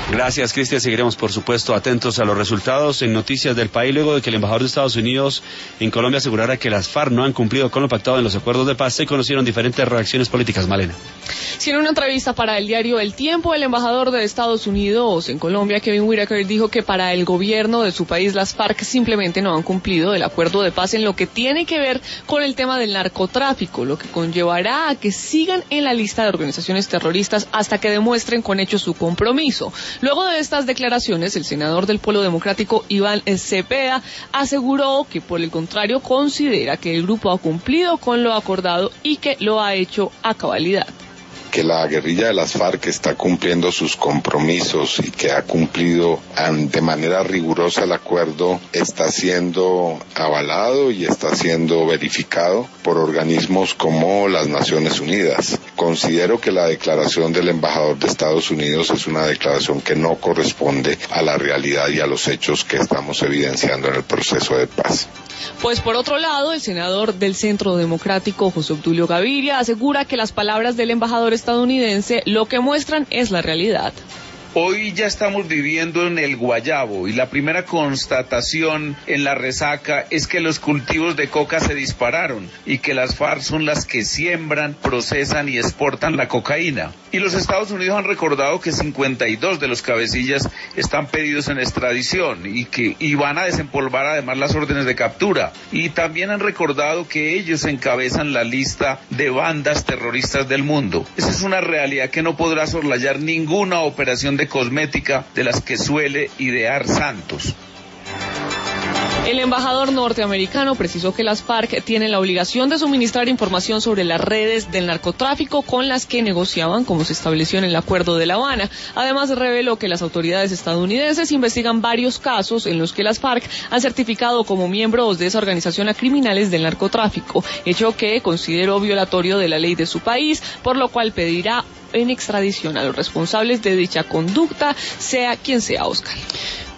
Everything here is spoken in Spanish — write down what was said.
Gracias, Cristian. Seguiremos, por supuesto, atentos a los resultados en Noticias del País, luego de que el embajador de Estados Unidos en Colombia asegurara que las FARC no han cumplido con lo pactado en los acuerdos de paz. Se conocieron diferentes reacciones políticas. Malena. Sí, en una entrevista para el diario El Tiempo, el embajador de Estados Unidos en Colombia, Kevin Whitaker, dijo que para el gobierno de su país las FARC simplemente no han cumplido el acuerdo de paz en lo que tiene que ver con el tema del narcotráfico, lo que conllevará a que sigan en la lista de organizaciones terroristas hasta que demuestren con hechos su compromiso. Luego de estas declaraciones, el senador del Polo Democrático, Iván Cepeda, aseguró que por el contrario considera que el grupo ha cumplido con lo acordado y que lo ha hecho a cabalidad. Que la guerrilla de las FARC está cumpliendo sus compromisos y que ha cumplido de manera rigurosa el acuerdo está siendo avalado y está siendo verificado por organismos como las Naciones Unidas. Considero que la declaración del embajador de Estados Unidos es una declaración que no corresponde a la realidad y a los hechos que estamos evidenciando en el proceso de paz. Pues por otro lado, el senador del Centro Democrático, José Obdulio Gaviria, asegura que las palabras del embajador estadounidense lo que muestran es la realidad. Hoy ya estamos viviendo en el guayabo y la primera constatación en la resaca es que los cultivos de coca se dispararon y que las FARC son las que siembran, procesan y exportan la cocaína. Y los Estados Unidos han recordado que 52 de los cabecillas están pedidos en extradición y van a desempolvar además las órdenes de captura. Y también han recordado que ellos encabezan la lista de bandas terroristas del mundo. Esa es una realidad que no podrá soslayar ninguna operación de cosmética de las que suele idear Santos. El embajador norteamericano precisó que las FARC tienen la obligación de suministrar información sobre las redes del narcotráfico con las que negociaban, como se estableció en el Acuerdo de La Habana. Además, reveló que las autoridades estadounidenses investigan varios casos en los que las FARC han certificado como miembros de esa organización a criminales del narcotráfico, hecho que consideró violatorio de la ley de su país, por lo cual pedirá en extradición a los responsables de dicha conducta, sea quien sea, Oscar.